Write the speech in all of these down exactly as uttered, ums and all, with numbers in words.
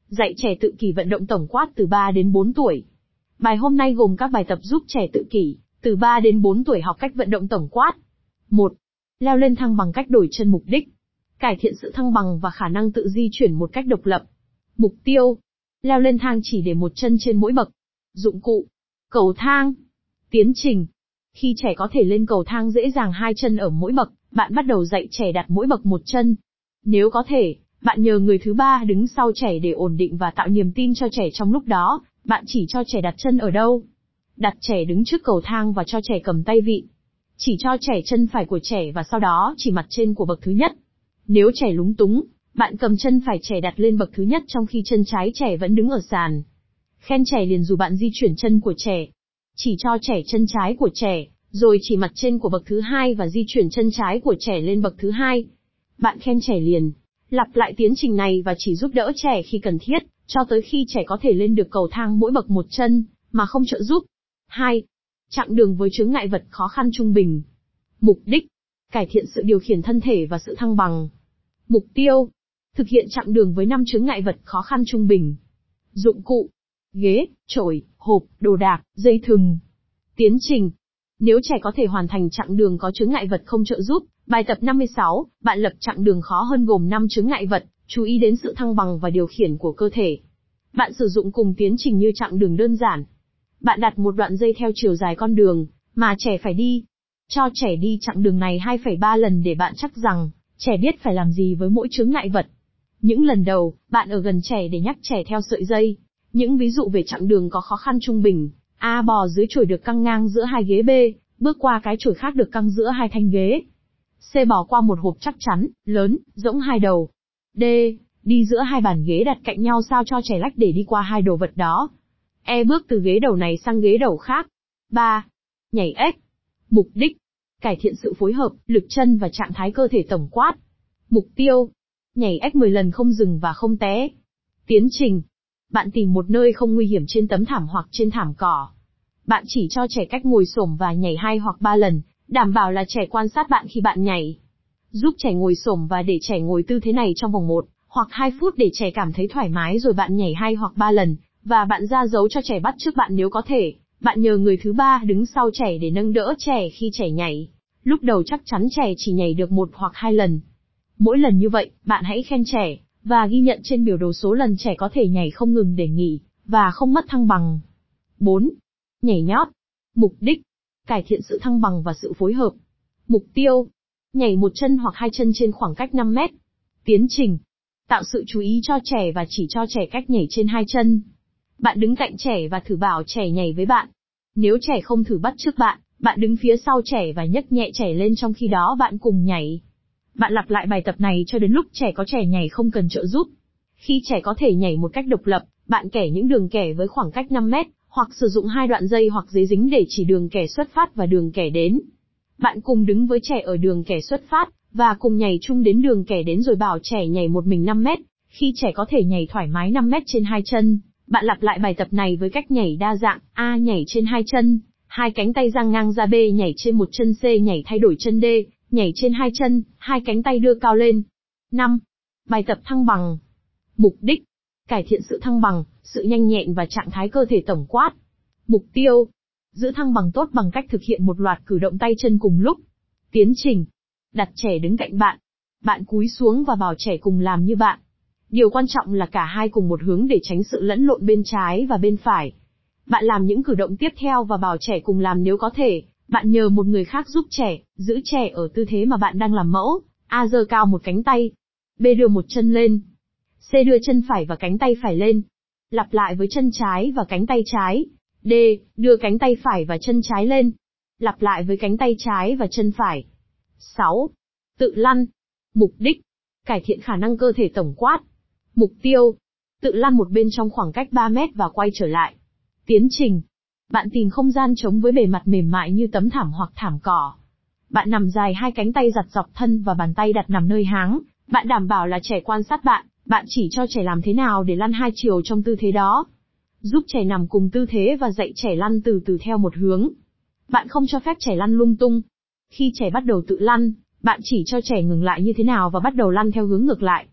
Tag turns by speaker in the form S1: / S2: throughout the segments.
S1: Dạy trẻ tự kỷ vận động tổng quát từ ba đến bốn tuổi. Bài hôm nay gồm các bài tập giúp trẻ tự kỷ, từ ba đến bốn tuổi học cách vận động tổng quát. một. Leo lên thang bằng cách đổi chân. Mục đích: cải thiện sự thăng bằng và khả năng tự di chuyển một cách độc lập. Mục tiêu: leo lên thang chỉ để một chân trên mỗi bậc. Dụng cụ: cầu thang. Tiến trình: khi trẻ có thể lên cầu thang dễ dàng hai chân ở mỗi bậc, bạn bắt đầu dạy trẻ đặt mỗi bậc một chân. Nếu có thể, bạn nhờ người thứ ba đứng sau trẻ để ổn định và tạo niềm tin cho trẻ trong lúc đó. Bạn chỉ cho trẻ đặt chân ở đâu. Đặt trẻ đứng trước cầu thang và cho trẻ cầm tay vịn. Chỉ cho trẻ chân phải của trẻ và sau đó chỉ mặt trên của bậc thứ nhất. Nếu trẻ lúng túng, bạn cầm chân phải trẻ đặt lên bậc thứ nhất trong khi chân trái trẻ vẫn đứng ở sàn. Khen trẻ liền dù bạn di chuyển chân của trẻ. Chỉ cho trẻ chân trái của trẻ, rồi chỉ mặt trên của bậc thứ hai và di chuyển chân trái của trẻ lên bậc thứ hai. Bạn khen trẻ liền. Lặp lại tiến trình này và chỉ giúp đỡ trẻ khi cần thiết, cho tới khi trẻ có thể lên được cầu thang mỗi bậc một chân, mà không trợ giúp. hai. Chặng đường với chướng ngại vật khó khăn trung bình. Mục đích: cải thiện sự điều khiển thân thể và sự thăng bằng. Mục tiêu: thực hiện chặng đường với năm chướng ngại vật khó khăn trung bình. Dụng cụ: ghế, chổi, hộp, đồ đạc, dây thừng. Tiến trình: nếu trẻ có thể hoàn thành chặng đường có chướng ngại vật không trợ giúp, bài tập năm mươi sáu, bạn lập chặng đường khó hơn gồm năm chướng ngại vật, chú ý đến sự thăng bằng và điều khiển của cơ thể. Bạn sử dụng cùng tiến trình như chặng đường đơn giản. Bạn đặt một đoạn dây theo chiều dài con đường mà trẻ phải đi. Cho trẻ đi chặng đường này hai phẩy ba lần để bạn chắc rằng trẻ biết phải làm gì với mỗi chướng ngại vật. Những lần đầu, bạn ở gần trẻ để nhắc trẻ theo sợi dây. Những ví dụ về chặng đường có khó khăn trung bình: A. Bò dưới chổi được căng ngang giữa hai ghế. B. Bước qua cái chổi khác được căng giữa hai thanh ghế. C. Bò qua một hộp chắc chắn, lớn, rỗng hai đầu. D. Đi giữa hai bàn ghế đặt cạnh nhau sao cho trẻ lách để đi qua hai đồ vật đó. E. Bước từ ghế đầu này sang ghế đầu khác. ba. Nhảy ếch. Mục đích: cải thiện sự phối hợp, lực chân và trạng thái cơ thể tổng quát. Mục tiêu: nhảy ếch mười lần không dừng và không té. Tiến trình: bạn tìm một nơi không nguy hiểm trên tấm thảm hoặc trên thảm cỏ. Bạn chỉ cho trẻ cách ngồi xổm và nhảy hai hoặc ba lần, đảm bảo là trẻ quan sát bạn khi bạn nhảy. Giúp trẻ ngồi xổm và để trẻ ngồi tư thế này trong vòng một hoặc hai phút để trẻ cảm thấy thoải mái rồi bạn nhảy hai hoặc ba lần, và bạn ra dấu cho trẻ bắt chước bạn nếu có thể. Bạn nhờ người thứ ba đứng sau trẻ để nâng đỡ trẻ khi trẻ nhảy. Lúc đầu chắc chắn trẻ chỉ nhảy được một hoặc hai lần. Mỗi lần như vậy, bạn hãy khen trẻ, và ghi nhận trên biểu đồ số lần trẻ có thể nhảy không ngừng để nghỉ, và không mất thăng bằng. bốn. Nhảy nhót. Mục đích: cải thiện sự thăng bằng và sự phối hợp. Mục tiêu: nhảy một chân hoặc hai chân trên khoảng cách năm mét. Tiến trình: tạo sự chú ý cho trẻ và chỉ cho trẻ cách nhảy trên hai chân. Bạn đứng cạnh trẻ và thử bảo trẻ nhảy với bạn. Nếu trẻ không thử bắt chước bạn, bạn đứng phía sau trẻ và nhấc nhẹ trẻ lên trong khi đó bạn cùng nhảy. Bạn lặp lại bài tập này cho đến lúc trẻ có trẻ nhảy không cần trợ giúp. Khi trẻ có thể nhảy một cách độc lập, bạn kẻ những đường kẻ với khoảng cách năm mét, hoặc sử dụng hai đoạn dây hoặc giấy dính để chỉ đường kẻ xuất phát và đường kẻ đến. Bạn cùng đứng với trẻ ở đường kẻ xuất phát, và cùng nhảy chung đến đường kẻ đến rồi bảo trẻ nhảy một mình năm mét. Khi trẻ có thể nhảy thoải mái năm mét trên hai chân, bạn lặp lại bài tập này với cách nhảy đa dạng: A. Nhảy trên hai chân, hai cánh tay dang ngang ra. B. Nhảy trên một chân. C. Nhảy thay đổi chân. D. Nhảy trên hai chân, hai cánh tay đưa cao lên. năm. Bài tập thăng bằng. Mục đích: cải thiện sự thăng bằng, sự nhanh nhẹn và trạng thái cơ thể tổng quát. Mục tiêu: giữ thăng bằng tốt bằng cách thực hiện một loạt cử động tay chân cùng lúc. Tiến trình: đặt trẻ đứng cạnh bạn. Bạn cúi xuống và bảo trẻ cùng làm như bạn. Điều quan trọng là cả hai cùng một hướng để tránh sự lẫn lộn bên trái và bên phải. Bạn làm những cử động tiếp theo và bảo trẻ cùng làm nếu có thể. Bạn nhờ một người khác giúp trẻ, giữ trẻ ở tư thế mà bạn đang làm mẫu. A. Giơ cao một cánh tay. B. Đưa một chân lên. C. Đưa chân phải và cánh tay phải lên. Lặp lại với chân trái và cánh tay trái. D. Đưa cánh tay phải và chân trái lên. Lặp lại với cánh tay trái và chân phải. sáu. Tự lăn. Mục đích: cải thiện khả năng cơ thể tổng quát. Mục tiêu: tự lăn một bên trong khoảng cách ba mét và quay trở lại. Tiến trình: bạn tìm không gian trống với bề mặt mềm mại như tấm thảm hoặc thảm cỏ. Bạn nằm dài hai cánh tay giặt dọc thân và bàn tay đặt nằm nơi háng. Bạn đảm bảo là trẻ quan sát bạn. Bạn chỉ cho trẻ làm thế nào để lăn hai chiều trong tư thế đó. Giúp trẻ nằm cùng tư thế và dạy trẻ lăn từ từ theo một hướng. Bạn không cho phép trẻ lăn lung tung. Khi trẻ bắt đầu tự lăn, bạn chỉ cho trẻ ngừng lại như thế nào và bắt đầu lăn theo hướng ngược lại.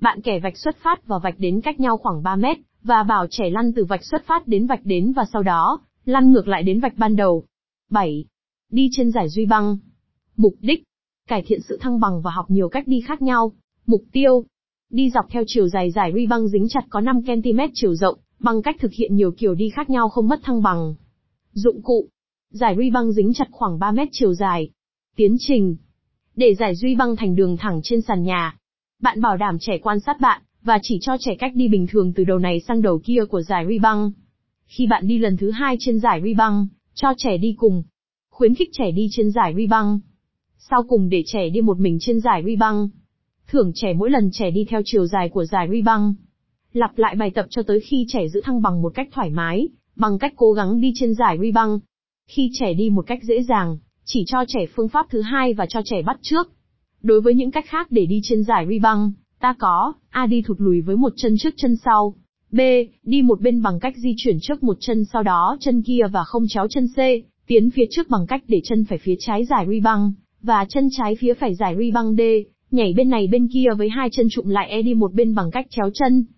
S1: Bạn kẻ vạch xuất phát và vạch đến cách nhau khoảng ba mét, và bảo trẻ lăn từ vạch xuất phát đến vạch đến và sau đó, lăn ngược lại đến vạch ban đầu. bảy. Đi trên dải duy băng. Mục đích: cải thiện sự thăng bằng và học nhiều cách đi khác nhau. Mục tiêu: đi dọc theo chiều dài dải ruy băng dính chặt có năm ki lô mét chiều rộng, bằng cách thực hiện nhiều kiểu đi khác nhau không mất thăng bằng. Dụng cụ: dải ruy băng dính chặt khoảng ba mét chiều dài. Tiến trình: để dải duy băng thành đường thẳng trên sàn nhà. Bạn bảo đảm trẻ quan sát bạn, và chỉ cho trẻ cách đi bình thường từ đầu này sang đầu kia của dải ruy băng. Khi bạn đi lần thứ hai trên dải ruy băng, cho trẻ đi cùng. Khuyến khích trẻ đi trên dải ruy băng. Sau cùng để trẻ đi một mình trên dải ruy băng. Thưởng trẻ mỗi lần trẻ đi theo chiều dài của dải ruy băng. Lặp lại bài tập cho tới khi trẻ giữ thăng bằng một cách thoải mái, bằng cách cố gắng đi trên dải ruy băng. Khi trẻ đi một cách dễ dàng, chỉ cho trẻ phương pháp thứ hai và cho trẻ bắt chước. Đối với những cách khác để đi trên dải ruy băng, ta có: A. Đi thụt lùi với một chân trước chân sau. B. Đi một bên bằng cách di chuyển trước một chân sau đó chân kia và không chéo chân. C. Tiến phía trước bằng cách để chân phải phía trái dải ruy băng, và chân trái phía phải dải ruy băng. D. Nhảy bên này bên kia với hai chân chụm lại. E. Đi một bên bằng cách chéo chân,